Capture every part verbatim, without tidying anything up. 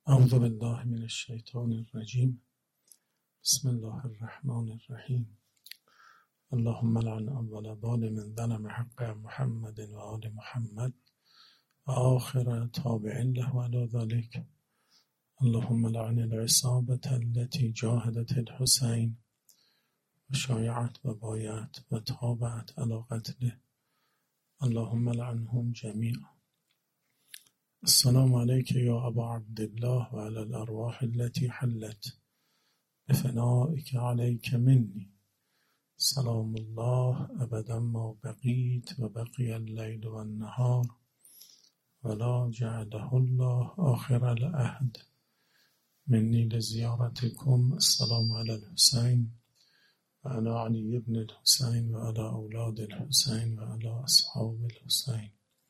اعوذ بالله من الشیطان الرجیم. بسم الله الرحمن الرحیم. اللهم لعن اول ظالم ظلم حق محمد و آل محمد و آخر تابع له على ذلك. اللهم لعن العصابة التي جاهدت الحسين و شایعت و بایعت و تابعت على قتله. اللهم لعنهم جميعا. السلام عليك يا أبا عبد الله وعلى الأرواح التي حلت بفنائك عليك مني. سلام الله أبدا ما بقيت وبقي الليل والنهار ولا جعله الله آخر العهد مني لزيارتكم. السلام على الحسين وعلى علي بن الحسين وعلى أولاد الحسين وعلى أصحاب الحسين.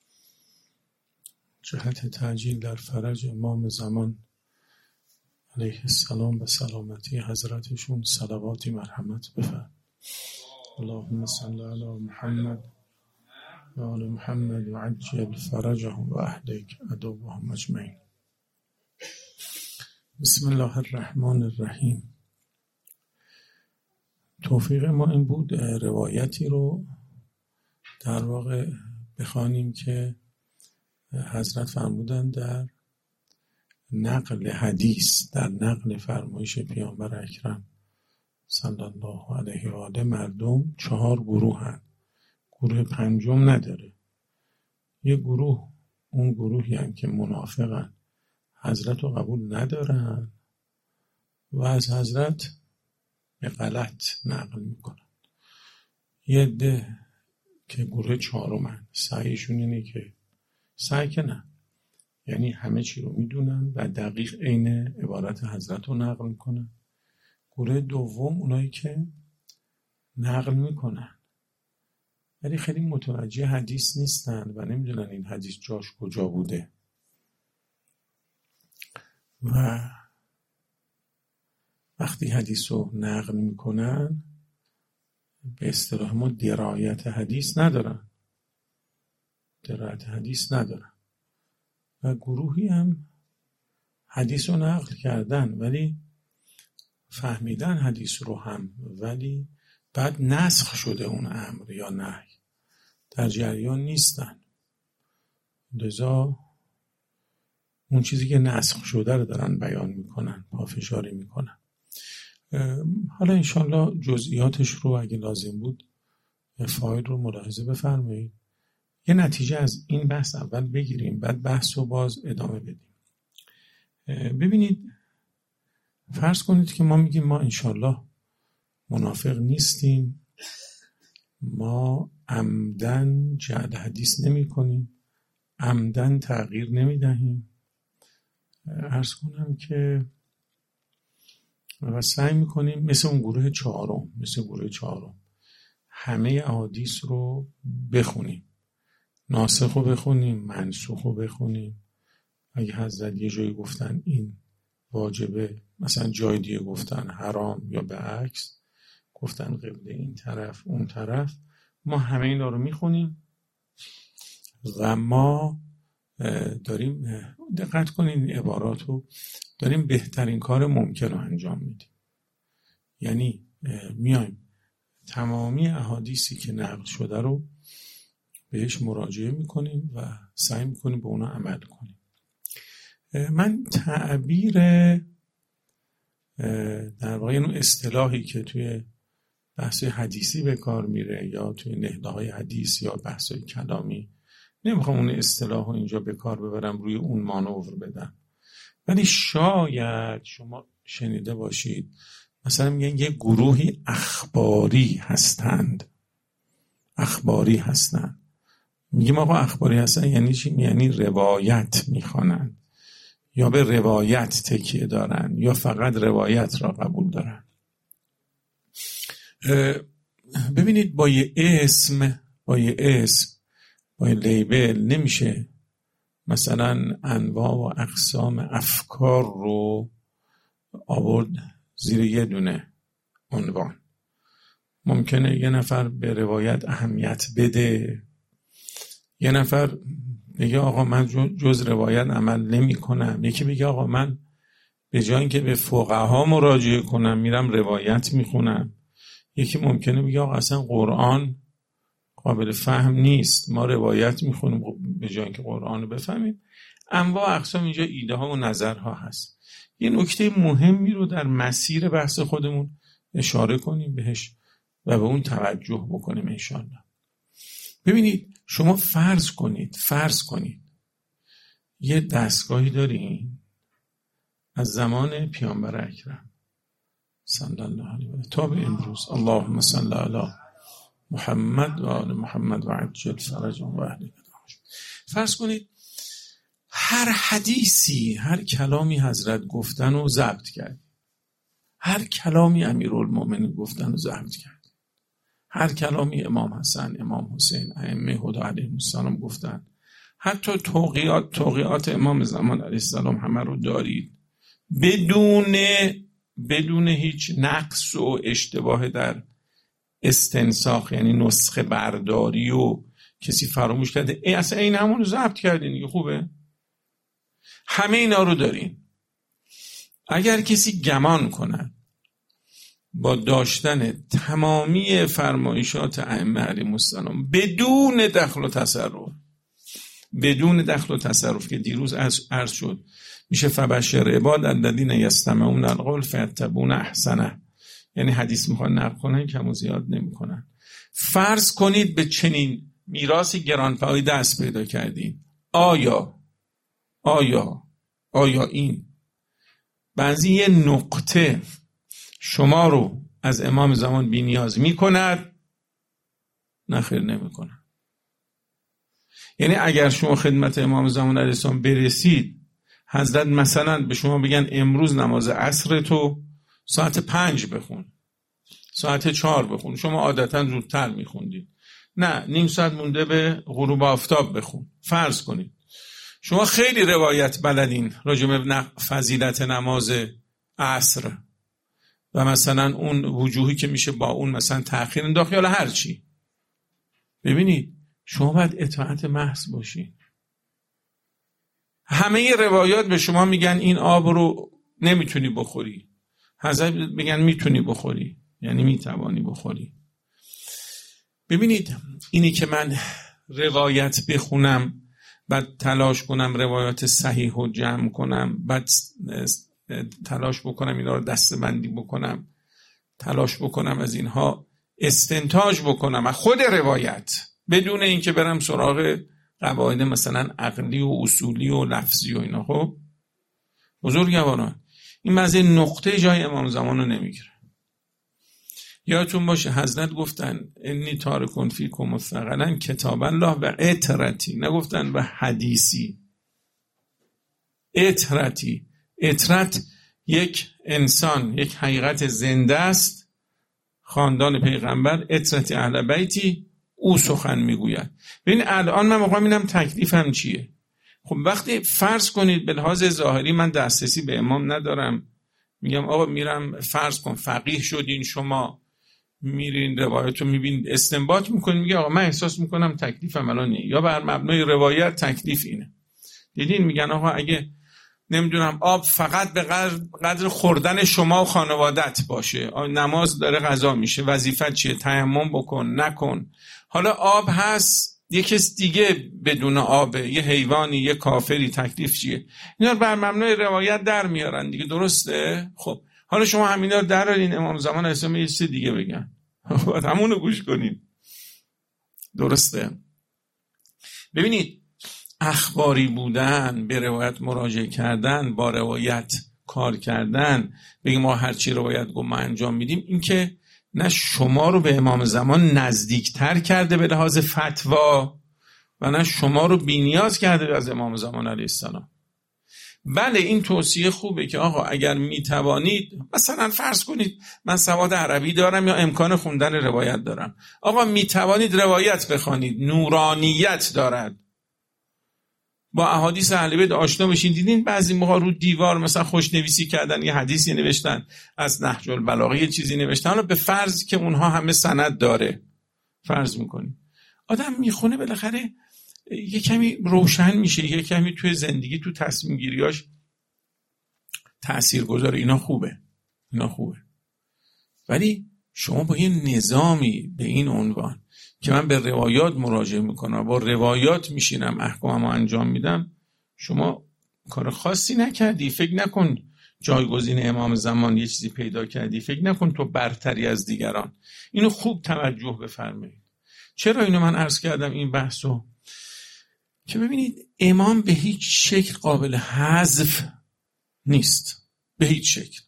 جهت تعجیل در فرج امام زمان علیه السلام به سلامتی حضرتشون صلواتی مرحمت بفرم. اللهم صل علی محمد و آل محمد و عجل فرجهم و اهلک عدوهم اجمعین. بسم الله الرحمن الرحیم. توفیق ما این بود روایتی رو در واقع بخوانیم که حضرت فرمودن در نقل حدیث، در نقل فرمایش پیامبر اکرم صلی الله علیه و آله مردم چهار گروه هست. گروه پنجم نداره. یه گروه، اون گروهی هم که منافقن، حضرت رو قبول ندارن و از حضرت به غلط نقل میکنن. یه عده که گروه چهارم سعیشون اینه که سعی که نه، یعنی همه چی رو میدونن و دقیق عین عبارت حضرت رو نقل میکنن. گروه دوم اونایی که نقل میکنن ولی خیلی متوجه حدیث نیستن و نمیدونن این حدیث جاش کجا بوده و وقتی حدیث رو نقل میکنن به اصطلاح ما درایت حدیث ندارن درایت حدیث ندارن و گروهی هم حدیث رو نقل کردن ولی فهمیدن حدیث رو هم ولی بعد نسخ شده اون امر یا نهی، در جریان نیستن، لذا اون چیزی که نسخ شده رو دارن بیان میکنن، پافشاری میکنن. حالا انشالله جزئیاتش رو اگه لازم بود فایل رو ملاحظه بفرمایید. یه نتیجه از این بحث اول بگیریم بعد بحث رو باز ادامه بدیم. ببینید، فرض کنید که ما میگیم ما انشالله منافق نیستیم، ما عمدن جعل حدیث نمی کنیم، عمدن تغییر نمی دهیم. عرض کنم که و سعی میکنیم مثل اون گروه چهارم مثل گروه چهارم همه احادیث رو بخونیم، ناسخ رو بخونیم، منسوخ رو بخونیم. اگه حضرت یه جایی گفتن این واجبه، مثلا جای دیگه گفتن حرام یا به عکس گفتن قبله این طرف اون طرف، ما همه اینا رو میخونیم و ما داریم، دقت کنین این عبارات رو، داریم بهترین کار ممکن رو انجام میدیم. یعنی میایم تمامی احادیثی که نقل شده رو بهش مراجعه میکنیم و سعی میکنیم به اونا عمل کنیم. من تعبیر در واقع اون اصطلاحی که توی بحث حدیثی به کار میره یا توی نهله‌های حدیث یا بحث‌های کلامی، نمیخوام اون اصطلاح رو اینجا به کار ببرم روی اون مانور بدم، ولی شاید شما شنیده باشید مثلا میگن یه گروهی اخباری هستند. اخباری هستند میگیم آقا اخباری هستن یعنی چی؟ یعنی روایت میخوانن یا به روایت تکیه دارن یا فقط روایت را قبول دارن. ببینید با یه اسم با یه اسم با یه لیبل نمیشه مثلا انواع و اقسام افکار رو آورد زیر یه دونه عنوان. ممکنه یه نفر به روایت اهمیت بده، یه نفر بگه آقا من جز روایت عمل نمی کنم. یکی بگه آقا من به جای اینکه به فقها مراجعه کنم میرم روایت میخونم. یکی ممکنه بگه آقا اصلا قرآن قابل فهم نیست، ما روایت میخونیم به جای اینکه قرآن رو بفهمیم. انواع اقسام اینجا ایده ها و نظرها هست. یه نکته مهمی رو در مسیر بحث خودمون اشاره کنیم بهش و به اون توجه بکنیم انشاءالله. ببینید شما فرض کنید فرض کنید یه دستگاهی دارین از زمان پیامبر اکرم صلی الله علیه و آله تا به امروز، اللهم صل علی محمد و آل محمد و عجل فرجهم و اهل بدرهم. فرض کنید هر حدیثی، هر کلامی حضرت گفتن و ضبط کرد، هر کلامی امیرالمومنین گفتن و ضبط کرد، هر کلامی امام حسن، امام حسین، ائمه هدی علیهم السلام گفتن، حتی توقیات توقیات امام زمان علیه السلام همه رو دارید، بدون بدون هیچ نقص و اشتباه در استنساخ، یعنی نسخه برداری و کسی فراموش کرده ای اصلا این همون رو ضبط کردین دیگه، خوبه؟ همه اینا رو دارین. اگر کسی گمان کنه با داشتن تمامی فرمایشات ائمه علیهم السلام بدون دخل و تصرف، بدون دخل و تصرف که دیروز عرض شد میشه فبشر عباد الذین یستمعون القول فیتبعون احسنه، یعنی حدیث میخوان نقل کنن کم و زیاد نمیکنن. فرض کنید به چنین میراثی گرانبهایی دست پیدا کردین، آیا آیا آیا این بعضی یه نقطه شما رو از امام زمان بی نیاز میکند؟ نه خیر نمیکنه. یعنی اگر شما خدمت امام زمان علیه السلام برسید، حضرت مثلا به شما بگن امروز نماز عصر تو ساعت پنج بخون، ساعت چهار بخون، شما عادتا زودتر میخوندید، نه نیم ساعت مونده به غروب آفتاب بخون. فرض کنید شما خیلی روایت بلدین راجع به فضیلت نماز عصر و مثلا اون وجوهی که میشه با اون مثلا تأخیر انداخت یا هر چی. ببینید شما باید اطاعت محض باشین. همه روایات به شما میگن این آب رو نمیتونی بخوری، حضرت میگن میتونی بخوری، یعنی میتوانی بخوری. ببینید اینی که من روایت بخونم، بعد تلاش کنم روایات صحیح رو جمع کنم، بعد تلاش بکنم اینا رو دسته‌بندی بکنم، تلاش بکنم از اینها استنتاج بکنم از خود روایت بدون اینکه برم سراغ قواعد مثلا عقلی و اصولی و لفظی و اینا. خب بزرگواران این مزه نقطه جای امام زمان رو نمیگیره. یادتون باشه حضرت گفتن انی تارکون فیکم الثقلین کتاب الله و اطرتی، نگفتن و حدیثی، اطرتی. اطرت یک انسان، یک حقیقت زنده است، خاندان پیغمبر، اطرتی اهل بیتی، او سخن میگوید. ببین الان من موقع میدم تکلیفم چیه. خب وقتی فرض کنید به لحاظ ظاهری من دسترسی به امام ندارم، میگم آقا میرم فرض کن فقیه شدین شما، میرین روایت رو میبینید استنباط میکنید، میگه آقا من احساس میکنم تکلیفم الان اینه، یا بر مبنای روایت تکلیف اینه. دیدین میگن آقا اگه نمیدونم آب فقط به قدر خوردن شما و خانوادت باشه، نماز داره قضا میشه، وظیفت چیه؟ تیمم بکن نکن. حالا آب هست یه کس دیگه بدون آبه، یه حیوانی، یه کافری، تکلیف چیه؟ اینا بر مبنای روایت در میارن دیگه، درسته؟ خب حالا شما همینا رو درارین، امام زمان اسلام یه چیز دیگه بگن، باید همونو گوش کنین، درسته؟ ببینید اخباری بودن، به روایت مراجعه کردن، با روایت کار کردن، بگیم ما هرچی روایت گفت ما انجام میدیم، این که نه شما رو به امام زمان نزدیکتر کرده به لحاظ فتوا و نه شما رو بی‌نیاز کرده از امام زمان علیه السلام. بله این توصیه خوبه که آقا اگر میتوانید، مثلا فرض کنید من سواد عربی دارم یا امکان خوندن روایت دارم، آقا میتوانید روایت بخوانید، نورانیت دارد، با احادیث اهل بیت آشنا بشین. دیدین بعضی موقع رو دیوار مثلا خوشنویسی کردن، یه حدیثی نوشتن، از نهج البلاغه یه چیزی نوشتن، حالا به فرض که اونها همه سند داره، فرض میکنیم آدم میخونه بالاخره یه کمی روشن میشه، یه کمی توی زندگی تو تصمیم گیریاش تأثیر گذاره. اینا خوبه، اینا خوبه. ولی شما با یه نظامی به این عنوان که من به روایات مراجعه میکنم، با روایات میشینم احکاممو انجام میدم، شما کار خاصی نکردی. فکر نکن جایگزین امام زمان یه چیزی پیدا کردی، فکر نکن تو برتری از دیگران. اینو خوب توجه بفرمایید. چرا اینو من عرض کردم این بحثو؟ که ببینید امام به هیچ شکل قابل حذف نیست، به هیچ شکل.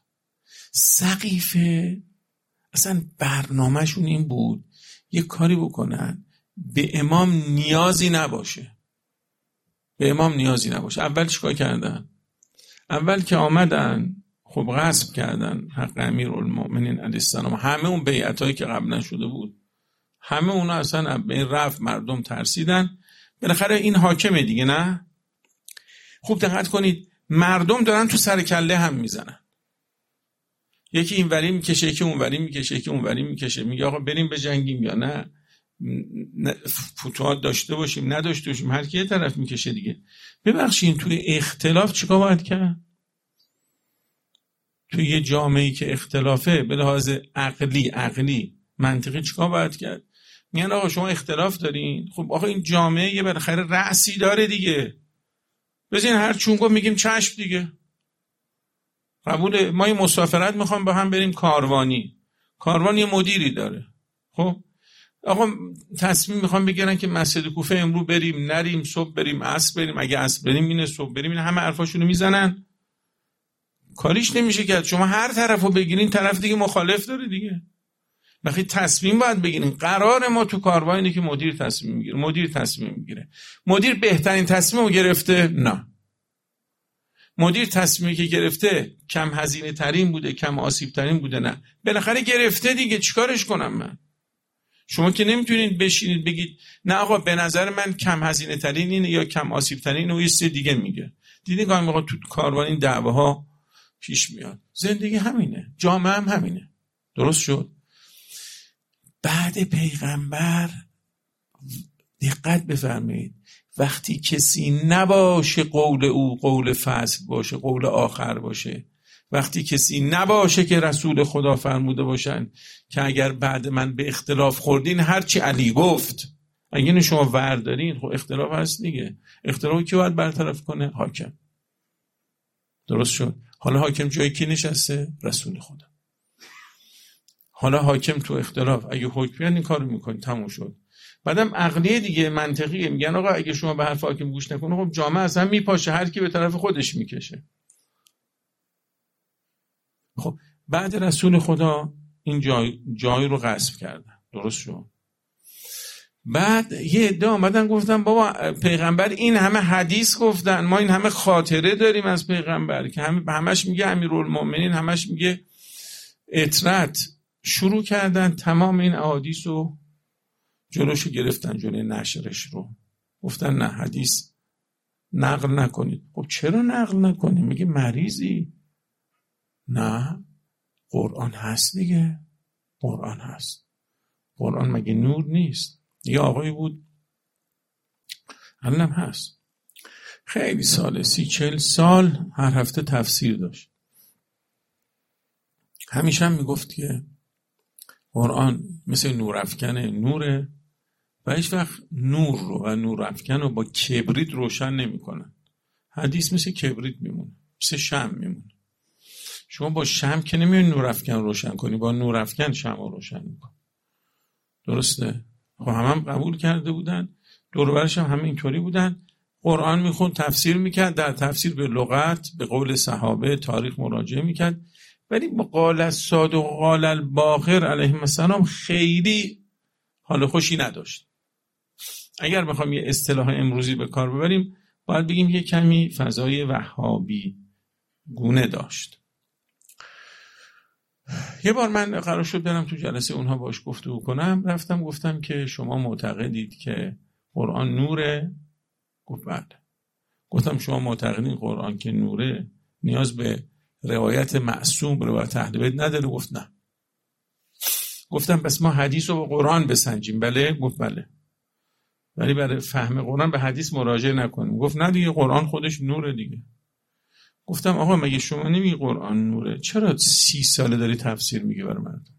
سقیفه اصلا برنامهشون این بود یه کاری بکنن به امام نیازی نباشه، به امام نیازی نباشه. اول چیکار کردن؟ اول که آمدن خب غصب کردن حق امیرالمومنین علیه السلام. همه اون بیعتایی که قبلا شده بود همه اونا اصلا به این رفت، مردم ترسیدن. بالاخره این حاکمه دیگه، نه؟ خوب دقت کنید، مردم دارن تو سر کله هم میزنن. یکی این وری میکشه، یکی اون وری میکشه، یکی اون وری میکشه، میگه آقا بریم بجنگیم یا نه فتوحات داشته باشیم نداشته باشیم، هر کی یه طرف میکشه دیگه. ببخشید توی اختلاف چیکار باید کرد؟ توی یه جامعه‌ای که اختلافه به لحاظ عقلی عقلی منطقی چیکار باید کرد؟ میگن آقا شما اختلاف دارین، خب آقا این جامعه یه بالاخره رأسی داره دیگه، بزین هر چون گفت میگیم چشم دیگه، قبول. ما یه مسافرت میخوام با هم بریم کاروانی، کاروان یه مدیری داره، خب آقا تصمیم میخوام بگیرن که مسجد کوفه امروز بریم نریم، صبح بریم عصر بریم، اگه عصر بریم اینه، صبح بریم اینه، همه حرفاشونو میزنن، کاریش نمیشه کرد. شما هر طرفو بگیرین طرف دیگه مخالف داره دیگه. وقتی تصمیم باید بگیرین، قرار ما تو کاروان اینه که مدیر تصمیم میگیره، مدیر تصمیم میگیره. مدیر بهترین تصمیمو گرفته؟ نه. مدیر تصمیمی که گرفته کم هزینه ترین بوده، کم آسیب ترین بوده؟ نه. بالاخره گرفته دیگه، چیکارش کنم من؟ شما که نمیتونید بشینید بگید نه آقا به نظر من کم هزینه ترین اینه یا کم آسیب ترین و یه چیز دیگه میگه. دیدین که آقا تو کاروان این دعواها پیش میاد. زندگی همینه، جامعه هم همینه. درست شد؟ بعد پیغمبر دقت بفرمایید، وقتی کسی نباشه قول او قول فصل باشه، قول آخر باشه، وقتی کسی نباشه که رسول خدا فرموده باشن که اگر بعد من به اختلاف خوردین هرچی علی گفت، اگه شما وردارین، خب اختلاف هست دیگه. اختلاف کی باید برطرف کنه؟ حاکم. درست شد؟ حالا حاکم جایی کی نشسته؟ رسول خدا. حالا حاکم تو اختلاف اگه حکم بیان این کارو میکنی، تموم شد. بعدم عقلیه دیگه، منطقیه. میگن آقا اگه شما به حرف حاکم گوش نکنه خب جامعه اصلا میپاشه، هر کی به طرف خودش میکشه. خب بعد رسول خدا این جای جای رو غصب کردن، درست شد؟ بعد یه عده آمدن گفتن بابا پیغمبر این همه حدیث گفتن، ما این همه خاطره داریم از پیغمبر که هم همش میگه امیرالمومنین، همش میگه اطرت. شروع کردن تمام این احادیث رو جلوشو گرفتن، جلوی نشرش رو. گفتن نه حدیث نقل نکنید. خب چرا نقل نکنید؟ میگه مریضی. نه قرآن هست دیگه، قرآن هست. قرآن مگه نور نیست؟ یه آقایی بود الان هست، خیلی ساله، سی چل سال هر هفته تفسیر داشت. همیشه هم میگفت که قرآن مثل نورافکنه، نوره و هیچ وقت نور رو و نورافکن رو با کبریت روشن نمی کنن. حدیث مثل کبریت میمونه، مثل شمع میمونه. شما با شمع که نمیون نورافکن روشن کنی، با نورافکن شمع رو روشن میکنی. درسته؟ خب هم هم قبول کرده بودن، دور و برش هم همه اینطوری بودن. قرآن میخوند، تفسیر میکرد، در تفسیر به لغت، به قول صحابه، تاریخ مراجعه میکرد. ولی قال الصادق قال الباقر علیهم السلام خیلی حال خوشی نداشت. اگر بخوام یه اصطلاح امروزی به کار ببریم باید بگیم یه کمی فضای وهابی گونه داشت. یه بار من قرار شد برم تو جلسه اونها باش گفتگو کنم، رفتم گفتم که شما معتقدید که قرآن نوره؟ گفت بله. گفتم شما معتقدین قرآن که نوره نیاز به روایت معصوم، روایت اهل بیت نداره؟ گفت نه. گفتم پس ما حدیث رو با قرآن بسنجیم؟ بله. گفت بله. ولی برای فهم قرآن به حدیث مراجعه نکنیم. گفت نه دیگه قرآن خودش نوره دیگه. گفتم آقا مگه شما نمیگی قرآن نوره؟ چرا سی ساله داری تفسیر میگی برای مردم؟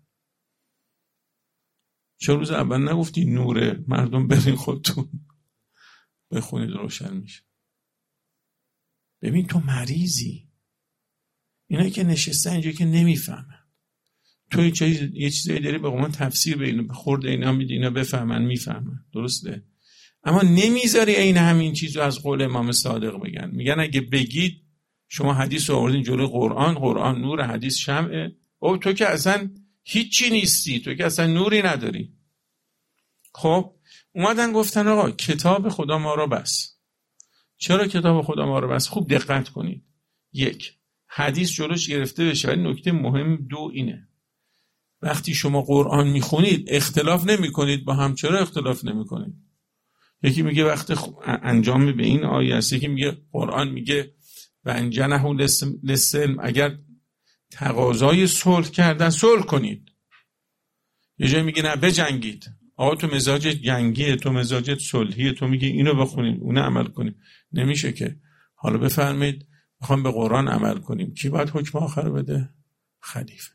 چرا روز اول نگفتی نوره، مردم برین خودتون بخونید روشن میشه؟ ببین تو مریضی، اینا که نشستن اینجا که نمیفهمن، تو یه چیزی یه چیزایی داری به قوم تفسیر به اینا خورد اینا میدی اینا بفهمن میفهمن، درسته؟ اما نمیذاری این همین چیزو از قول امام صادق بگن. میگن اگه بگید شما حدیث رو آوردین جلوی قرآن، قرآن نور، حدیث شمعه، او تو که اصلا هیچی نیستی، تو که اصلا نوری نداری. خب اومدن گفتن آقا کتاب خدا ما رو بس. چرا کتاب خدا ما رو بس؟ خوب دقت کنید. یک، حدیث جلوش گرفته بشه، ولی نکته مهم دو اینه، وقتی شما قرآن میخونید اختلاف نمی کنید با هم. چرا اختلاف نمی کنید؟ یکی میگه وقت انجام به این آیه است، یکی میگه قرآن میگه و انجنه لسلم، اگر تقاضای صلح کردن صلح کنید. یه جایی میگه نه بجنگید. آقا تو مزاجت جنگیه، تو مزاجت صلحیه، تو میگی اینو بخونیم اونو عمل کنیم. نمیشه که. حالا بفرمایید میخوام به قرآن عمل کنیم، کی باید حکم آخر بده؟ خلیفه.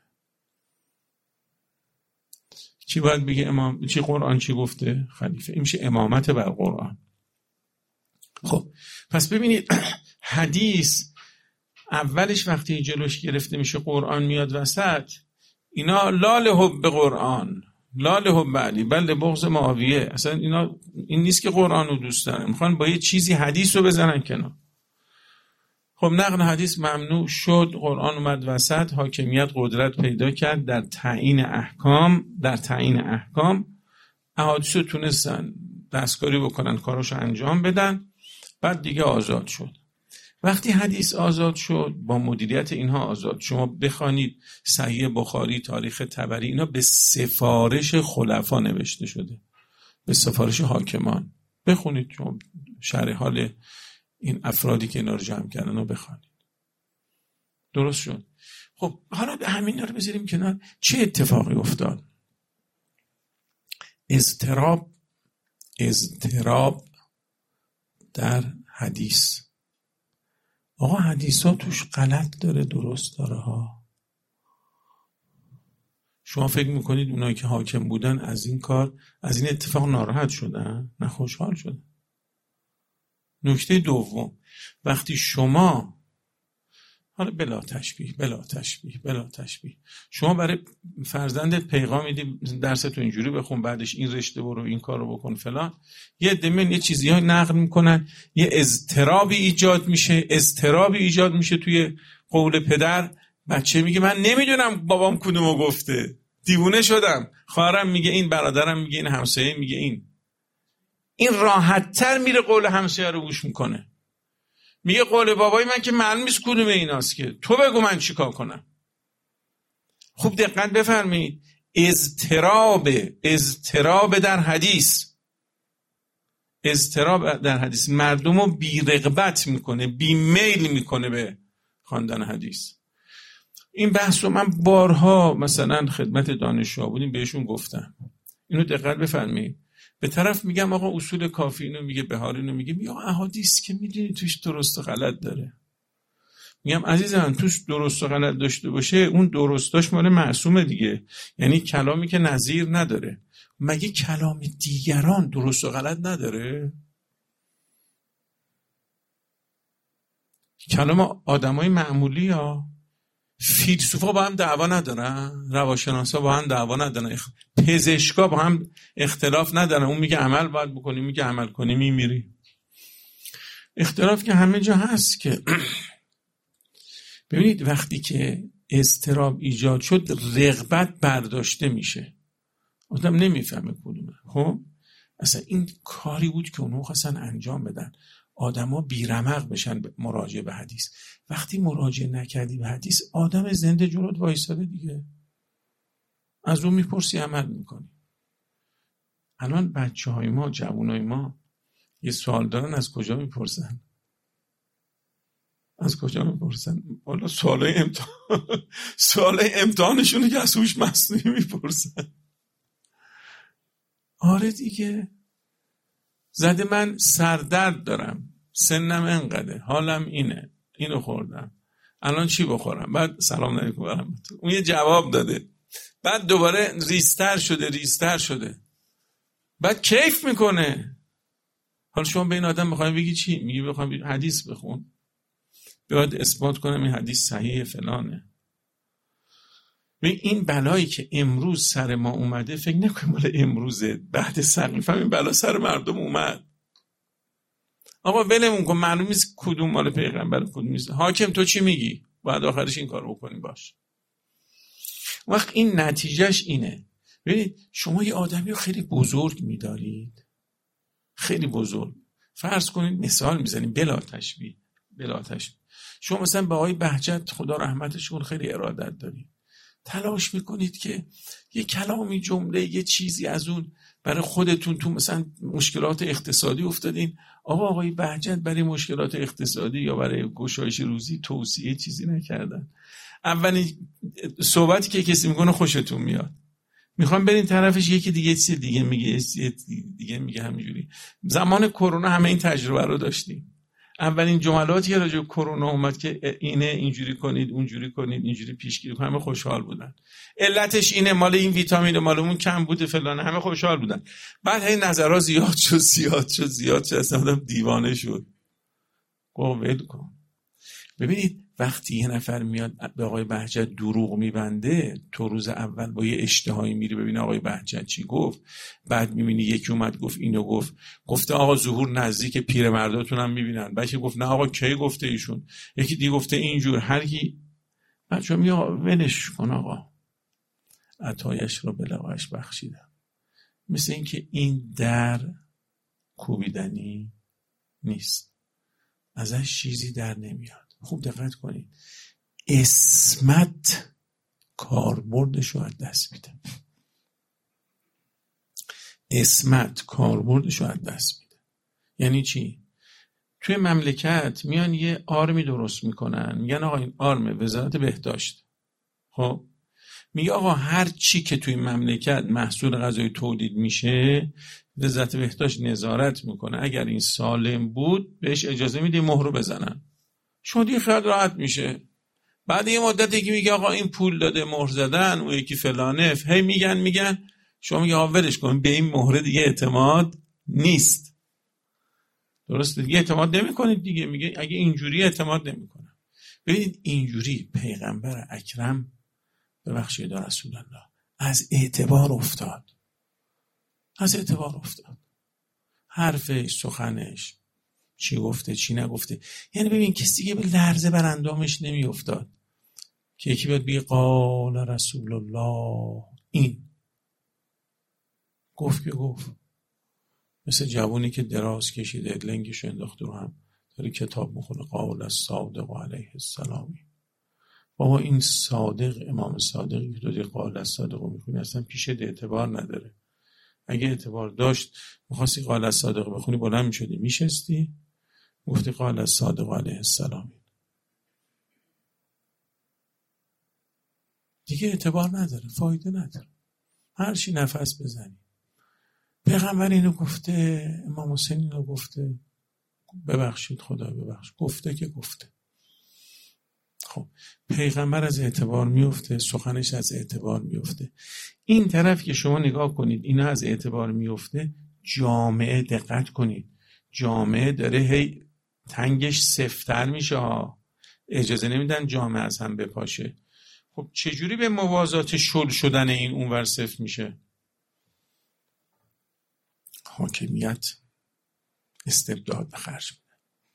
چی باید بگه امام؟ چی قرآن چی گفته؟ خلیفه. این میشه امامت بر قرآن. خب پس ببینید حدیث اولش وقتی جلوش گرفته میشه قرآن میاد وسط، اینا لال حب قرآن، لال حب علی، بل بغض معاویه. اصلا اینا این نیست که قرآن رو دوست دارن، میخوان با یه چیزی حدیث رو بزنن کنار. خب نقل حدیث ممنوع شد، قرآن اومد وسط، حاکمیت قدرت پیدا کرد در تعیین احکام، در تعیین احکام احادیث رو تونستن دستکاری بکنن، کاراشو انجام بدن، بعد دیگه آزاد شد. وقتی حدیث آزاد شد، با مدیریت اینها آزاد، شما بخوانید صحیح بخاری، تاریخ طبری، اینا به سفارش خلفا نوشته شده، به سفارش حاکمان. بخونید شما شرح حال این افرادی که اینا رو جمع کردن رو بخوانید. درست شد. خب حالا به همین رو بذاریم کنار. چه اتفاقی افتاد؟ اضطراب اضطراب در حدیث. آقا حدیث ها توش غلط داره، درست داره ها. شما فکر میکنید اونایی که حاکم بودن از این کار، از این اتفاق ناراحت شدن؟ نه، خوشحال شدن. نکته دوم، وقتی شما، حالا بلا تشبیه بلا تشبیه بلا تشبیه شما برای فرزندت پیغام میدی درستو اینجوری بخون، بعدش این رشته برو، این کارو بکن فلان، یه دمن یه چیزی ها نقل میکنن، یه اضطرابی ایجاد میشه، اضطرابی ایجاد میشه توی قول پدر. بچه میگه من نمیدونم بابام کدومو گفته، دیوونه شدم. خواهرم میگه این، برادرم میگه این، همسایه میگه این. این راحت تر میره قول همسایه رو گوش میکنه، میگه قول بابای من که معلوم نیست کدوم ایناست، که تو بگو من چیکار کنم. خوب دقت بفرمایید. اضطراب اضطراب در حدیث اضطراب در حدیث مردم رو بی رغبت میکنه، بی میل میکنه به خواندن حدیث. این بحث رو من بارها مثلا خدمت دانشجوها بودیم بهشون گفتم. اینو دقت بفرمایید. به طرف میگم آقا اصول کافی، اینو میگه، بهار اینو میگه، میگه احادیث که میدونی توش درست و غلط داره. میگم عزیز من توش درست و غلط داشته باشه، اون درستاش مال معصومه دیگه، یعنی کلامی که نظیر نداره. مگه کلام دیگران درست و غلط نداره؟ کلام آدمای معمولی ها، فیلسوفا با هم دعوا ندارن، روانشناسا با هم دعوا ندارن، پزشکا با هم اختلاف ندارن. اون میگه عمل باید بکنی، میگه عمل کنی میمیری. اختلاف که همه جا هست. که ببینید وقتی که اضطراب ایجاد شد، رغبت برداشته میشه، آدم نمیفهمه کدومه. خب اصلا این کاری بود که اونها خواستن انجام بدن، آدم ها بیرمق بشن مراجعه به حدیث. وقتی مراجعه نکردی به حدیث، آدم زنده جلوت وایساده دیگه، از اون میپرسی عمل میکنی. الان بچه های ما، جوان های ما یه سوال دارن، از کجا میپرسن؟ از کجا میپرسن؟ والا سوالای امتحان سوالای امتحانشونه که از هوش مصنوعی میپرسن. آره دیگه. زده من سردرد دارم، سنم انقدره، حالم اینه، اینو خوردم، الان چی بخورم؟ بعد سلام علیکم و رحمت الله، اون یه جواب داده، بعد دوباره ریزتر شده ریزتر شده، بعد کیف میکنه. حالا شما به این آدم بخواید بگی چی؟ میگی بخوام حدیث بخون، بیاد اثبات کنم این حدیث صحیح فلانه. این بلایی که امروز سر ما اومده فکر نکنیم مال امروزه، بعد سقیفه این بلا سر مردم اومد. آقا ولمون کن، معلوم نیست کدوم مال پیغمبر کدوم نیست. حاکم تو چی میگی؟ باید آخرش این کارو بکنیم باش. وقت این نتیجهش اینه. ببینید شما یه آدمی رو خیلی بزرگ میدارید، خیلی بزرگ. فرض کنید مثال میزنیم بلا تشبیه، بلا تشبیه. شما مثلا به آقای بهجت خدا رحمتش کنه خیلی ارادت دارید، تلاش میکنید که یه کلامی، جمله، یه چیزی از اون برای خودتون، تو مثلا مشکلات اقتصادی افتادین، آقا آقای بهجت برای مشکلات اقتصادی یا برای گشایش روزی توصیه چیزی نکردن. اولین صحبتی که کسی میکنه خوشتون میاد، میخوام برین طرفش یکی دیگه چیز دیگه میگه، دیگه میگه. همینجوری زمان کرونا همه این تجربه رو داشتیم. اولین جملاتی که راجع به کرونا اومد که اینه، اینجوری کنید، اونجوری کنید، اینجوری پیشگیری کنید، همه خوشحال بودن. علتش اینه، مال این ویتامین مال اون کم بوده فلان، همه خوشحال بودن. بعد هی نظرها زیاد شد زیاد شد زیاد شد، اصلا آدم دیوانه شد. قول کن. ببینید وقتی یه نفر میاد به آقای بهجت دروغ میبنده، تو روز اول با یه اشتهایی میری ببینی آقای بهجت چی گفت، بعد میبینی یکی اومد گفت اینو گفت، گفته آقا ظهور نزدیک پیرمرداتون هم میبینن، بچه گفت نه آقا کی گفته ایشون، یکی دیگه گفته اینجور، هر کی بچه میگه ولش کن آقا، عطایش رو به لقاش بخشیدم. مثل اینکه این در کوبیدنی نیست، ازش چیزی در نمیاد. خوب دقت کنید، اسمت کاربردش رو از دست میده، اسمت کاربردش رو از دست میده. یعنی چی؟ توی مملکت میان یه آرمی درست میکنن، میگن آقا این آرم وزارت بهداشت، خب میگه آقا هر چی که توی مملکت محصول غذایی تولید میشه وزارت بهداشت نظارت میکنه، اگر این سالم بود بهش اجازه میده مهر رو بزنن. شما دیگه خیال راحت میشه. بعد یه مدت یکی میگه آقا این پول داده مهر زدن، اون یکی فلانه، هی میگن میگن شما میگه آقا ولش کن، به این مهر دیگه اعتماد نیست. درسته دیگه اعتماد نمیکنید دیگه، میگه اگه اینجوری اعتماد نمیکنم. ببینید اینجوری پیغمبر اکرم ببخشید رسول الله از اعتبار افتاد، از اعتبار افتاد. حرفش، سخنش، چی گفته چی نگفته. یعنی ببین کسی که به لرزه بر اندامش نمی افتاد که یکی باید بگه قال رسول الله، این گفت که گفت. مثل جوونی که دراز کشیده لنگش انداخت رو هم داره کتاب میخونه، قال الصادق علیه السلامی. بابا این صادق، امام صادقی که داری قال الصادق رو میخونی اصلا پیشت اعتبار نداره. اگه اعتبار داشت میخواستی قال الصادق بخونی بلند میشدی میشستی گفتی قال الصادق علیه السلام، دیگه اعتبار نداره، فایده نداره، هر چی نفس بزنی. پیغمبر اینو گفته، امام حسین اینو گفته، ببخشید خدا ببخش، گفته که گفته. خب پیغمبر از اعتبار میفته، سخنش از اعتبار میفته. این طرف که شما نگاه کنید اینا از اعتبار میفته، جامعه دقت کنید، جامعه داره هی تنگش سفتر میشه ها، اجازه نمیدن جامعه از هم بپاشه. خب چجوری به موازات شل شدن این اونور سفت میشه؟ حاکمیت استبداد به خرج میده.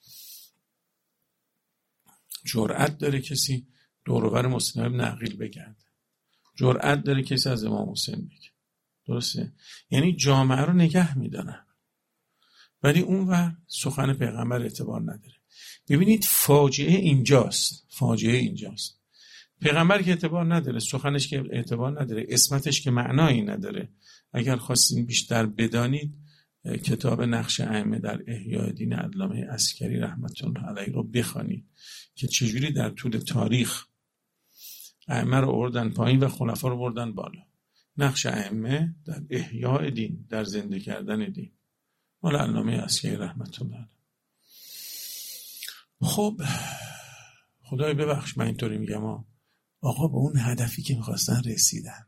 جرأت داره کسی دور و بر مسلم نقیل بگرده، جرأت داره کسی از امام حسین بگه، درسته؟ یعنی جامعه رو نگه میدارن، ولی اونور سخن پیغمبر اعتبار نداره. ببینید فاجعه اینجاست، فاجعه اینجاست. پیغمبر که اعتبار نداره، سخنش که اعتبار نداره، اسمتش که معنایی نداره. اگر خواستین بیشتر بدانید کتاب نقش ائمه در احیاء دین علامه عسکری رحمت الله علیه رو بخوانید که چجوری در طول تاریخ ائمه رو آوردن پایین و خلفا رو بردن بالا. نقش ائمه در احیاء دین، در زنده کردن دین. مال علامه عسکری رحمت الله. خب خدای ببخش من اینطوری میگم ها، آقا به اون هدفی که میخواستن رسیدن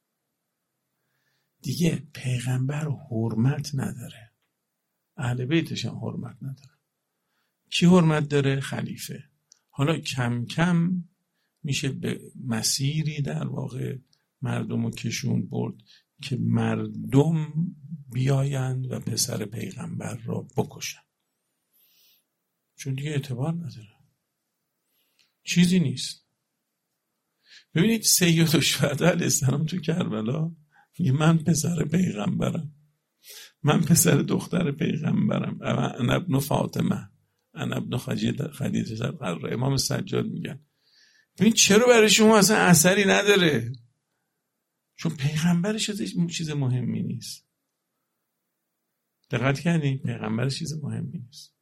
دیگه. پیغمبر حرمت نداره، اهل بیتش هم حرمت نداره. کی حرمت داره؟ خلیفه. حالا کم کم میشه به مسیری در واقع مردم رو کشون برد که مردم بیایند و پسر پیغمبر را بکشن، چون دیگه اعتبار نداره، چیزی نیست. ببینید سید الشهدا علیه السلام تو کربلا میگه من پسر پیغمبرم، من پسر دختر پیغمبرم، انا ابن فاطمه، انا ابن خدیجه القرا. امام سجاد میگن ببین چرا برای شما اصلا اثری نداره؟ چون پیغمبرش چیز مهمی نیست. دقت کردین؟ پیغمبرش چیز مهمی نیست.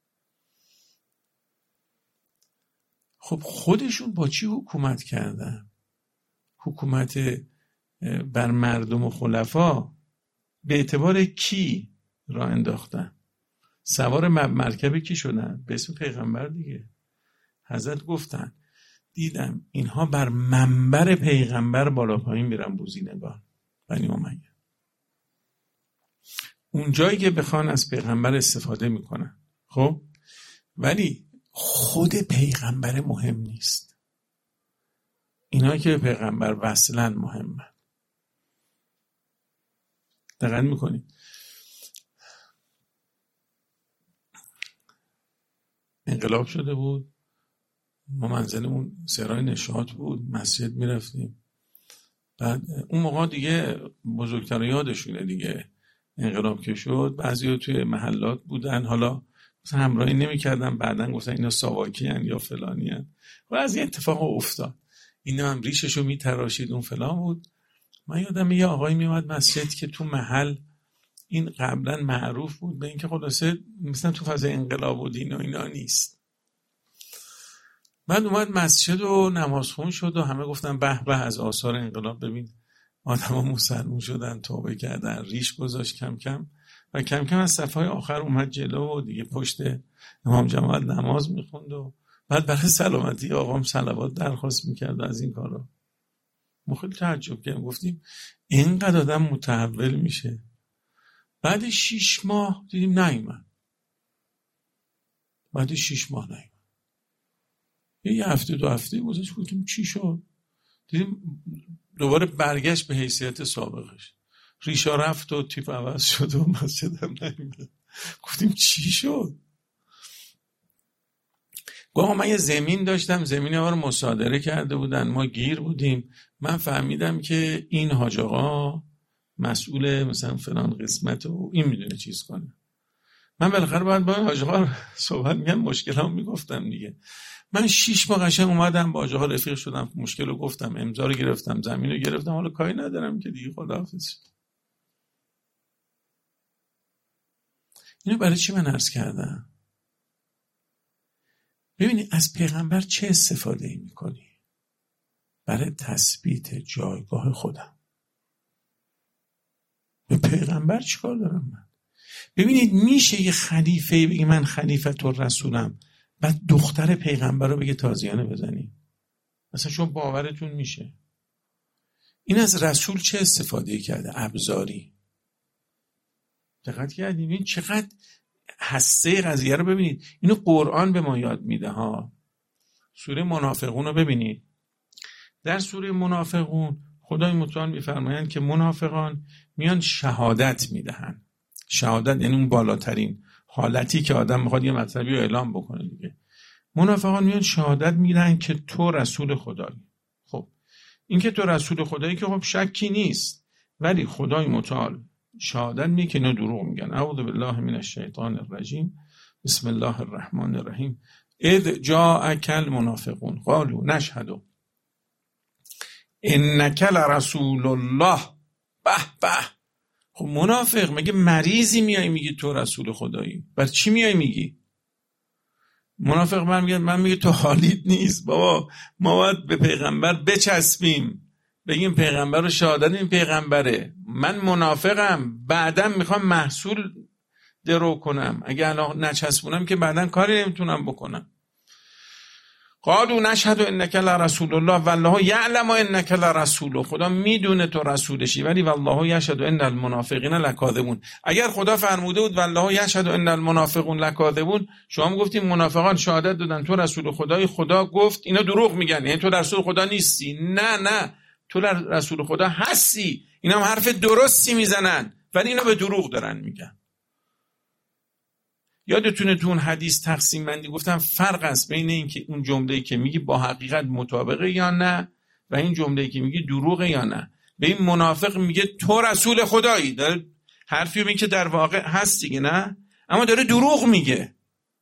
خب خودشون با چی حکومت کردن؟ حکومت بر مردم و خلفا به اعتبار کی را انداختن؟ سوار مرکب کی شدن؟ به اسم پیغمبر دیگه. حضرت گفتن دیدم اینها بر منبر پیغمبر بالا پایین میرن بوزینگان بنی امیه. اون جایی که بخوان از پیغمبر استفاده میکنن. خب ولی خود پیغمبر مهم نیست، اینایی که به پیغمبر وصلن مهمه. دقت میکنید؟ انقلاب شده بود، ما منزلمون سرای نشاط بود، مسجد میرفتیم. بعد اون موقع دیگه بزرگتر یادشونه دیگه، انقلاب که شد بعضی توی محلات بودن، حالا مثلا همراهی نمی کردن، بعدن گفتن اینا ساواکی هن یا فلانی هن و از این اتفاق افتاد. اینا هم ریششو می تراشید اون فلان بود. من یادم یه آقایی می اومد مسجد که تو محل این قبلا معروف بود به اینکه خلاصه مثلا تو فاز انقلاب و دین و اینا نیست. بعد اومد مسجد و نمازخون شد و همه گفتن به به از آثار انقلاب ببین آدم ها مسلمون شدن، توبه کردن، ریش گذاشت کم کم و کم کم از صفحه آخر اومد جلو و دیگه پشت امام جماعت نماز میخوند و بعد برای سلامتی آقام صلوات درخواست میکرد از این کارا. ما خیلی تعجب کردیم، گفتیم اینقدر آدم متحول میشه. بعد شیش ماه دیدیم نیومد، بعد شیش ماه نیومد، یه هفته دو هفته گذشت، گفتیم چی شد؟ دیدیم دوباره برگشت به حیثیت سابقش، ریشا رفت و تیپ عوض شد و مسجد هم نیومد. گفتیم چی شد؟ گفتم من یه زمین داشتم، زمین ما رو مصادره کرده بودن، ما گیر بودیم، من فهمیدم که این حاج آقا مسئول مثلا فلان قسمت و این میدونه چیز کنه. من بالاخره باید با حاج آقا صحبت میگم، مشکلام میگفتم دیگه. من شیش ماه قشنگ اومدم با حاج آقا رفیق شدم، مشکل رو گفتم، امضا رو گرفتم، زمین رو گرفتم، حالا کاری ندارم که دیگه، خداحافظ. اینو برای چی من عرض کردم؟ ببینی از پیغمبر چه استفاده ای میکنی؟ برای تثبیت جایگاه خودم. به پیغمبر چیکار دارم من؟ ببینید میشه یه خلیفه بگه من خلیفت الرسولم، بعد دختر پیغمبر رو بگه تازیانه بزنی؟ مثلا شما باورتون میشه؟ این از رسول چه استفاده کرده؟ ابزاری. دقت کردید این چقدر هسته قضیه رو ببینید. اینو قرآن به ما یاد میده ها. سوره منافقون رو ببینید. در سوره منافقون خدای متعال میفرمایند که منافقان میان شهادت میدهن. شهادت یعنی اون بالاترین حالتی که آدم میخواد یه مطلبی رو اعلام بکنه دیگه. منافقان میان شهادت میدن که تو رسول خدایی. خب این که تو رسول خدایی که خب شکی نیست، ولی خدای متعال شهادت میگه که اینا دروغ میگن. اعوذ بالله من الشیطان الرجیم بسم الله الرحمن الرحیم اذ جاءک المنافقون قالوا نشهد انک لرسول الله. به به. خب منافق مگه مریضی میای میگی تو رسول خدایی؟ بر چی میای میگی؟ منافق من میگه من میگه تو حالیت نیست بابا، ما باید به پیغمبر بچسبیم، بگیم پیغمبر رو شهادت این پیغمبره. من منافقم، بعدم میخوام محصول درو کنم؟ اگه الان نچسبونم که بعداً کاری نمیتونم بکنم. قالوا نشهد انک لرسول الله والله یعلم انک لرسول. خدا میدونه تو رسولشی، ولی والله یشهد ان المنافقین لکاذبون. اگر خدا فرموده بود والله یشهد ان المنافقون لکاذبون، شما میگفتیم منافقان شهادت دادن تو رسول خدای، خدا گفت اینا دروغ میگن، یعنی تو رسول خدا نیستی. نه نه، تو رسول خدا هستی، اینا هم حرف درستی میزنن ولی اینا به دروغ دارن میگن. یادتونه تو اون حدیث تقسیم بندی گفتم فرق است بین این که اون جمله‌ای که میگی با حقیقت مطابقه یا نه و این جمله‌ای که میگی دروغه یا نه. به این منافق میگه تو رسول خدایی، داره حرفی میگه که در واقع هست دیگه، نه اما داره دروغ میگه،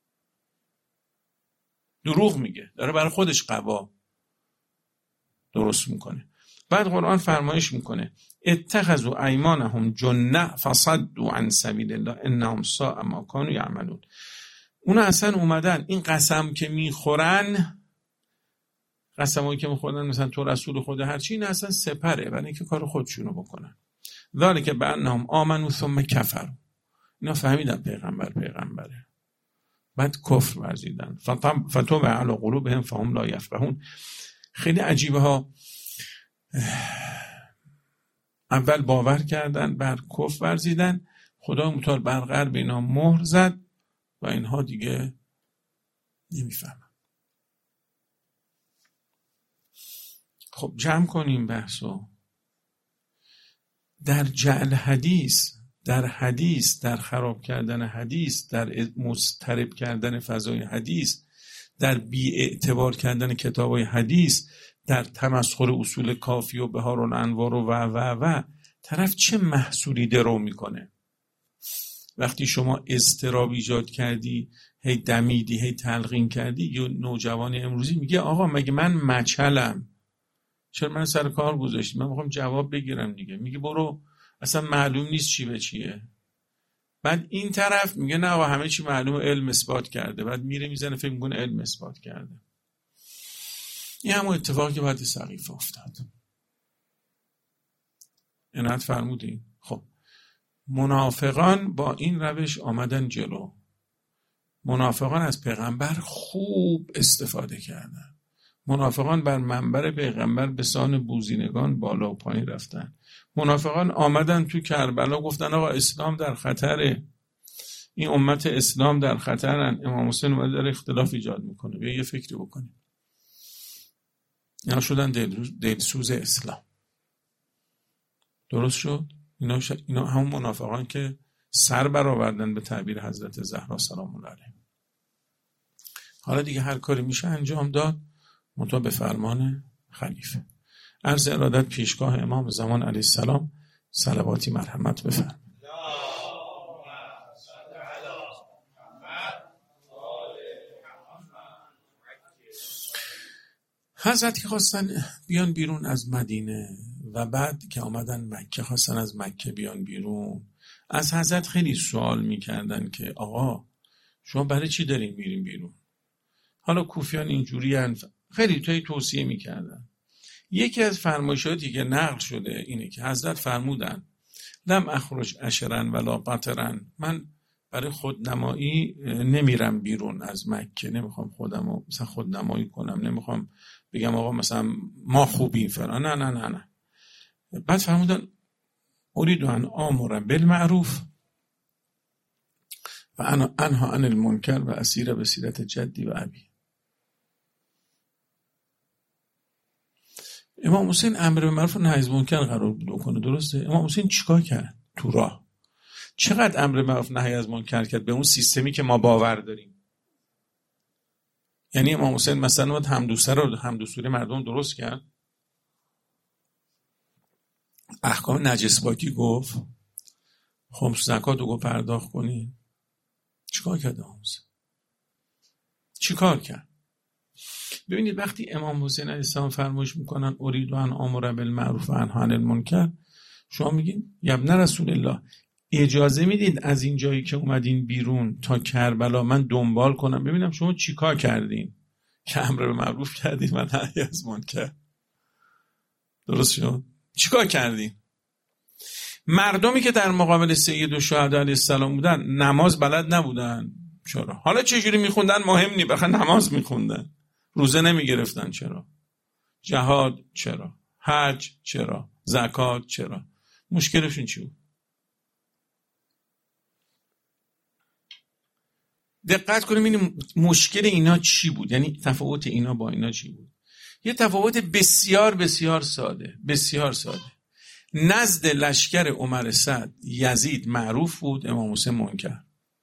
دروغ میگه، داره برای خودش قبا درست میکنه. بعد قرآن فرمایش میکنه اتخذوا ایمانهم جنة فصدوا عن سبیل الله انهم ساء ما كانوا یعملون. اونا اصلا اومدن این قسم که میخورن، قسمایی که میخورن مثلا تو رسول خدا هرچی، این اصلا سپره برای اینکه کار خودشونو بکنن. ذالک بانهم آمنوا ثم کفروا. اینا فهمیدن پیغمبر پیغمبره، بعد کفر ورزیدن. فطبع علی قلوبهم فهم لا یفقهون. خیلی عجیبه ها، اول باور کردن، بعد کفر ورزیدن، خدا متعال بر قلب اینا مهر زد و اینها دیگه نمیفهمن. خب جمع کنیم بحثو. در جعل حدیث، در حدیث، در خراب کردن حدیث، در مضطرب کردن فضای حدیث، در بی اعتبار کردن کتابای حدیث، در تمسخر اصول کافی و بهار الانوار و و و و طرف چه محصولی درو میکنه؟ وقتی شما اضطراب ایجاد کردی، هی دمیدی، هی تلقین کردی، یه نوجوان امروزی میگه آقا مگه من مچلم؟ چرا من سر کار گذاشتی؟ من میخوام جواب بگیرم دیگه. میگه برو، اصلا معلوم نیست چی به چیه. بعد این طرف میگه نه آقا همه چی معلومه، علم اثبات کرده. بعد میره میزنه فکر میکنه علم اثبات کرده. این همون اتفاقی که بعد سقیفه افتاد. عنایت فرمودین. خب منافقان با این روش آمدن جلو. منافقان از پیغمبر خوب استفاده کردن. منافقان بر منبر پیغمبر به سان بوزینگان بالا و پایین رفتن. منافقان آمدن تو کربلا گفتن آقا اسلام در خطره، این امت اسلام در خطرن، امام حسین اومده داره اختلاف ایجاد میکنه، بیا یه فکری بکنیم. اینا شدن دلسوز اسلام. درست شد؟ اینا, ش... اینا همون منافقان که سر برآوردن به تعبیر حضرت زهرا سلام الله علیها. حالا دیگه هر کاری میشه انجام داد منتها به فرمان خلیفه. عرض ارادت پیشگاه امام زمان علیه السلام، صلواتی مرحمت بفرمایید. حضرت که خواستن بیان بیرون از مدینه و بعد که آمدن مکه خواستن از مکه بیان بیرون، از حضرت خیلی سوال میکردن که آقا شما برای چی دارین میرین بیرون؟ حالا کوفیان اینجوری هن، خیلی توی توصیه میکردن. یکی از فرمایشاتی که نقل شده اینه که حضرت فرمودن لم اخرج اشرا ولا قطرا، من برای خودنمایی نمیرم بیرون از مکه، نمیخوام خودمو مثلا خودنمایی کنم، نمیخوام بگم آقا مثلا ما خوبیم فلان، نه نه نه نه. بعد فرمودن اريد ان امر بالمعروف و انا انها عن المنکر و اسیر به سیرت جدی و ابی. امام حسین امر به معروف و نهی از منکر قرار بود کنه، درسته؟ امام حسین چیکار کرد تو راه؟ چقدر امر به معروف نهی از منکر کرد به اون سیستمی که ما باور داریم؟ یعنی امام حسین مثلا همدوسته رو همدوسوری مردم درست کرد، احکام نجس پاکی گفت، خمس زکات رو گفت پرداخت کنی. چیکار کرد امام حسین؟ چیکار کرد؟ ببینید وقتی امام حسین علیه السلام فرمایش میکنن اريد ان امر بالمعروف و انها عن المنکر، شما میگین یا ابن رسول الله اجازه میدید از این جایی که اومدین بیرون تا کربلا من دنبال کنم ببینم شما چیکار کردین که امر به معروف کردین و نهی از منکر؟ درست شد؟ چیکار کردین؟ مردمی که در مقابل سید الشهدا علیه السلام بودن نماز بلد نبودن. چرا؟ حالا چجوری میخوندن مهم نی، بخاطر نماز میخوندن. روزه نمیگرفتن. چرا؟ جهاد چرا؟ حج چرا؟ زکات چرا؟ مشکلشون چی بود؟ دقت کنیم این مشکل اینا چی بود، یعنی تفاوت اینا با اینا چی بود. یه تفاوت بسیار بسیار ساده، بسیار ساده. نزد لشکر عمر سعد یزید معروف بود، امام حسین منکر.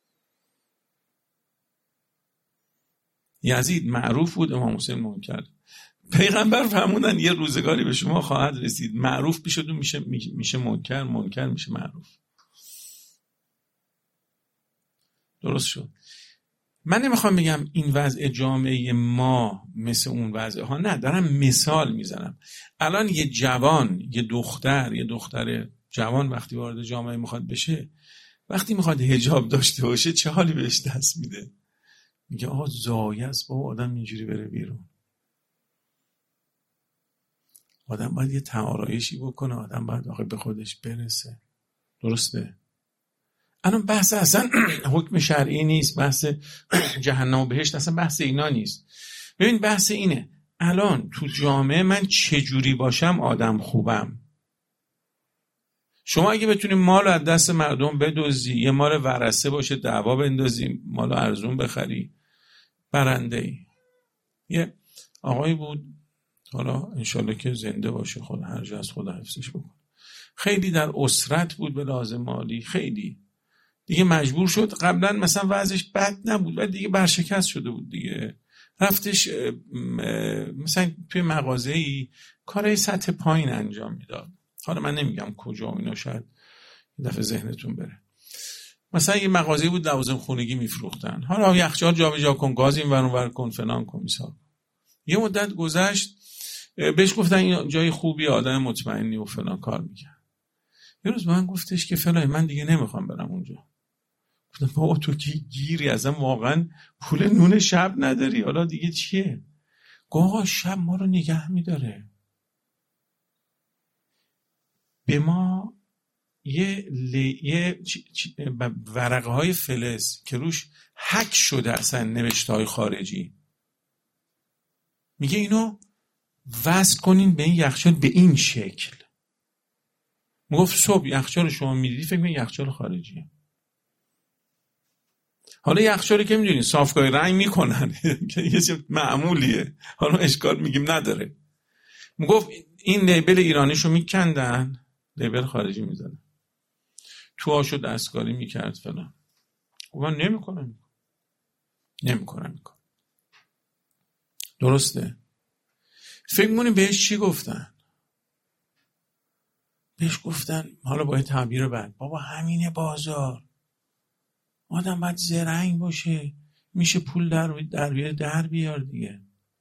یزید معروف بود، امام حسین منکر. پیغمبر فرمودن یه روزگاری به شما خواهد رسید معروف پیشتون میشه میشه منکر، منکر میشه معروف. درست شد. من نمیخوام بگم این وضع جامعه ما مثل اون وضع ها، نه، دارم مثال میزنم. الان یه جوان، یه دختر یه دختر جوان وقتی وارد جامعه میخواد بشه، وقتی میخواد حجاب داشته باشه چه حالی بهش دست میده؟ میگه آقا زایه است با آدم اینجوری بره بیرون. آدم باید یه تعارایشی بکنه، آدم باید آخه به خودش برسه. درسته؟ الان بحث اصلا حکم شرعی نیست، بحث جهنم و بهشت اصلا بحث اینا نیست. ببین بحث اینه الان تو جامعه من چجوری باشم آدم خوبم. شما اگه بتونی مال از دست مردم بدزدی، یه مال ورثه باشه دعوا بندازی، مال ارزون بخری، برنده ای. یه آقایی بود، حالا انشالله که زنده باشه، خدا هر جا از خدا حفظش بکن، خیلی در اسرت بود به لازم مالی، خیلی دیگه مجبور شد. قبلا مثلا وضعش بد نبود و دیگه برشکست شده بود دیگه، رفتش مثلا توی مغازه‌ای کارهای سطح پایین انجام میداد. حالا من نمیگم کجا و اینا، شاید یه دفعه ذهنتون بره. مثلا یه مغازه‌ای بود لوازم خونگی میفروختن، حالا یخچال جابجا کن، گاز این ور اون ور کن، فلان کن، مثلا. یه مدت گذشت بهش گفتن این جای خوبی، آدم مطمئنی و فلان کار میکنه. یه روز من گفتش که فلان من دیگه نمیخوام برم اونجا. گفتم بابا تو که گیری، ازم واقعا پول نون شب نداری، حالا دیگه چیه؟ گفت آقا شب ما رو نگه میداره. به ما یه, لی... یه ورقه های فلز که روش هک شده اصلا نوشته های خارجی، میگه اینو وصل کنین به این یخچال به این شکل. میگفت صبح یخچال شما میدیدی فکر کنید یخچال خارجیه. حالا یخچالی که میدونین صافگاهی رنگ میکنن که یه چیز معمولیه، حالا اشکال میگیم نداره. میگفت این لیبل ایرانیشو میکندن، لیبل خارجی میزنن، تو آشو دستکاری میکرد فلان. من نمیکنم نمیکنم میکنم درسته؟ فکر مونیم بهش چی گفتن؟ بهش گفتن حالا با یه تعبیر بعد بابا همینه بازار، آدم باید زرنگ باشه، میشه پول در در بیار در بیار دیگه.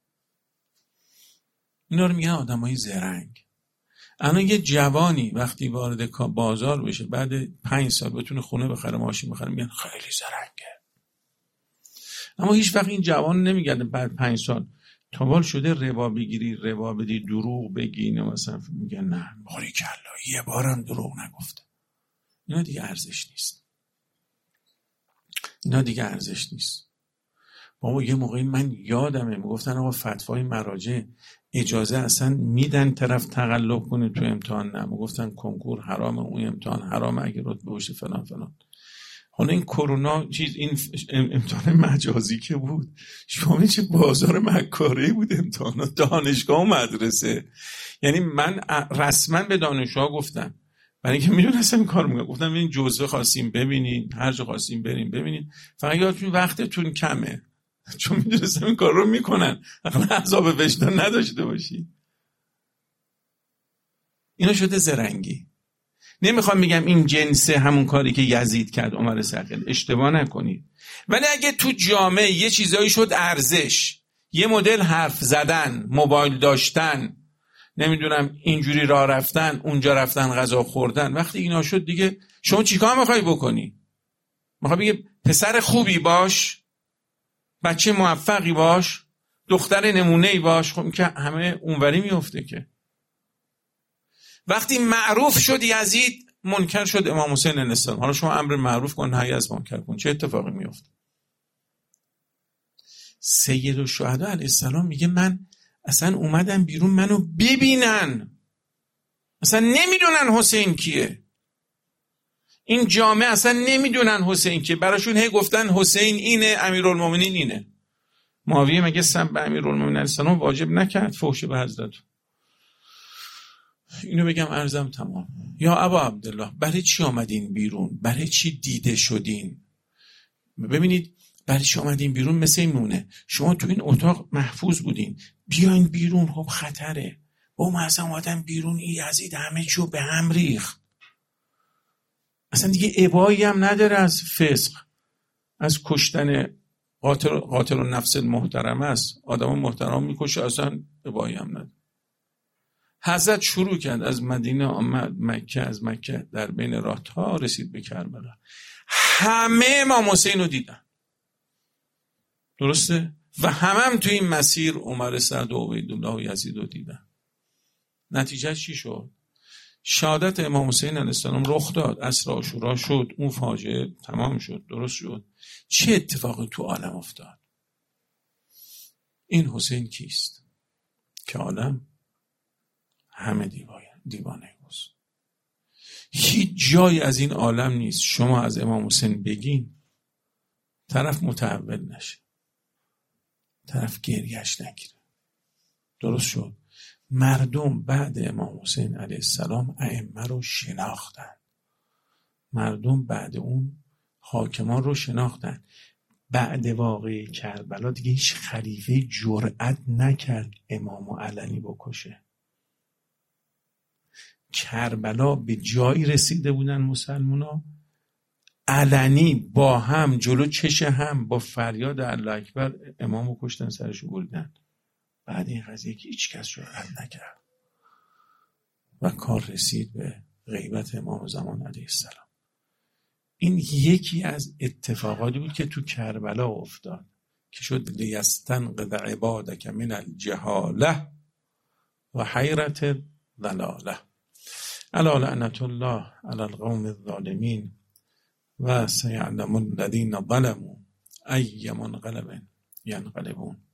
اینا رو میگن آدمای زرنگ. الان یه جوانی وقتی وارد بازار بشه بعد پنج سال بتونه خونه بخره، ماشین بخره، میگن خیلی زرنگه. اما هیچ وقت این جوان نمیگن بعد پنج سال تابال شده ربا بگیری، ربا بدی، دروغ بگی، نه مثلا میگن نه باریکلا یه بارم دروغ نگفته. اینا دیگه ارزش نیست. اینا دیگه ارزش نیست. بابا یه موقعی من یادمه میگفتن آقا فتوای مراجع اجازه اصلا میدن طرف تقلب کنه تو امتحان، نه میگفتن کنکور حرام، اون امتحان حرام اگه رتبه باشه فلان فلان. حالا این کرونا چیز این امتحان مجازی که بود، شما چه بازار مکاری بود امتحانات دانشگاه و مدرسه. یعنی من رسما به دانشجوها گفتم، برای اینکه میدونستم این کار میکنم، گفتم این جزوه خواستیم ببینین، هر جا خواستیم بریم ببینین، فقط یادتون وقتتون کمه، چون میدونستم این کار رو میکنن، اصلا عذاب وجدان نداشته باشی. اینا شده زرنگی. نمیخوام میگم این جنسه همون کاری که یزید کرد عمر ثقیل، اشتباه نکنید، ولی اگه تو جامعه یه چیزایی شد ارزش، یه مدل حرف زدن، موبایل داشتن، نمیدونم اینجوری راه رفتن، اونجا رفتن، غذا خوردن، وقتی اینا شد دیگه شما چیکار میخوای بکنی؟ میخوای بگی پسر خوبی باش، بچه موفقی باش، دختر نمونه‌ای باش، خب که همه اونوری میفته که. وقتی معروف شد یزید منکر شد امام حسین علیه السلام. حالا شما امر معروف کن، نهی از منکر کن، چه اتفاقی میفته؟ سید الشهدا علیه السلام میگه من اصلا اومدم بیرون منو ببینن، اصلا نمیدونن حسین کیه. این جامعه اصلا نمیدونن حسین کیه، براشون هی گفتن حسین اینه، امیرالمومنین اینه. معاویه مگه سب به امیرالمومنین علیه السلام واجب نکرد فحش به حضرت؟ اینو بگم عرضم تمام. یا ابا عبدالله برای چی آمدین بیرون؟ برای چی دیده شدین؟ ببینید برای چی آمدین بیرون مثل این مونه شما تو این اتاق محفوظ بودین، بیاین بیرون خب خطره. با ما اصلا آمدن بیرون، این یزید همه چیو به هم ریخت، اصلا دیگه ابایی هم نداره از فسق، از کشتن قاتل قاتل النفس المحترم است، آدم محترم میکشه، اصلا ابایی هم نداره. حضرت شروع کرد از مدینه آمد مکه، از مکه در بین راه تا رسید به کربلا، همه امام حسین رو دیدن، درسته؟ و همه هم تو این مسیر عمر سعد و عبیدالله و یزید رو دیدن. نتیجه چی شد؟ شهادت امام حسین علیه السلام رخ داد، عصر عاشورا شد، اون فاجعه تمام شد، درست شد. چه اتفاقی تو عالم افتاد؟ این حسین کیست که عالم همه دیوانه گوست؟ هیچ جایی از این عالم نیست شما از امام حسین بگین طرف متحول نشه، طرف گریهش نگیره، درست شد. مردم بعد امام حسین علیه السلام ائمه رو شناختن، مردم بعد اون حاکمان رو شناختن. بعد واقعه کربلا دیگه هیچ خلیفه جرأت نکرد امامو علنی بکشه. کربلا به جایی رسیده بودن مسلمونا علنی با هم جلو چش هم با فریاد الله اکبر امامو کشتن، سرشو بریدن. بعد این قضیه که هیچ کس جرأت نکرد و کار رسید به غیبت امام زمان علیه السلام. این یکی از اتفاقاتی بود که تو کربلا افتاد که شد لیستنقذ عبادک من الجهاله و حیرت ضلاله الا لعنة الله علی القوم الظالمین و سیعلم الذین ظلموا ای منقلب ینقلبون.